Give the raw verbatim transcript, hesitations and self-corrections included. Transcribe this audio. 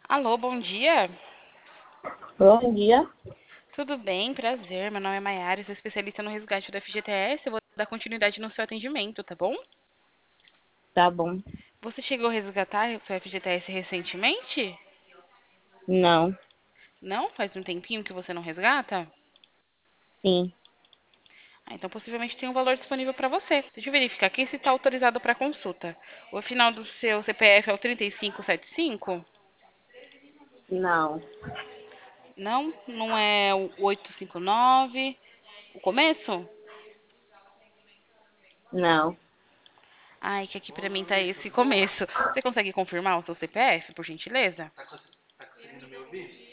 Alô, bom dia. Bom dia. Tudo bem? Prazer. Meu nome é Maiara, sou especialista no resgate do F G T S. Eu vou dar continuidade no seu atendimento, tá bom? Tá bom. Você chegou a resgatar o seu F G T S recentemente? Não. Não? Faz um tempinho que você não resgata? Sim. Ah, então possivelmente tem um valor disponível para você. Deixa eu verificar aqui se está autorizado para consulta. O final do seu C P F é o trinta e cinco setenta e cinco? Não. Não? Não é o oitocentos e cinquenta e nove? O começo? Não. Ai, que aqui pra mim tá esse começo. Você consegue confirmar o seu C P F, por gentileza?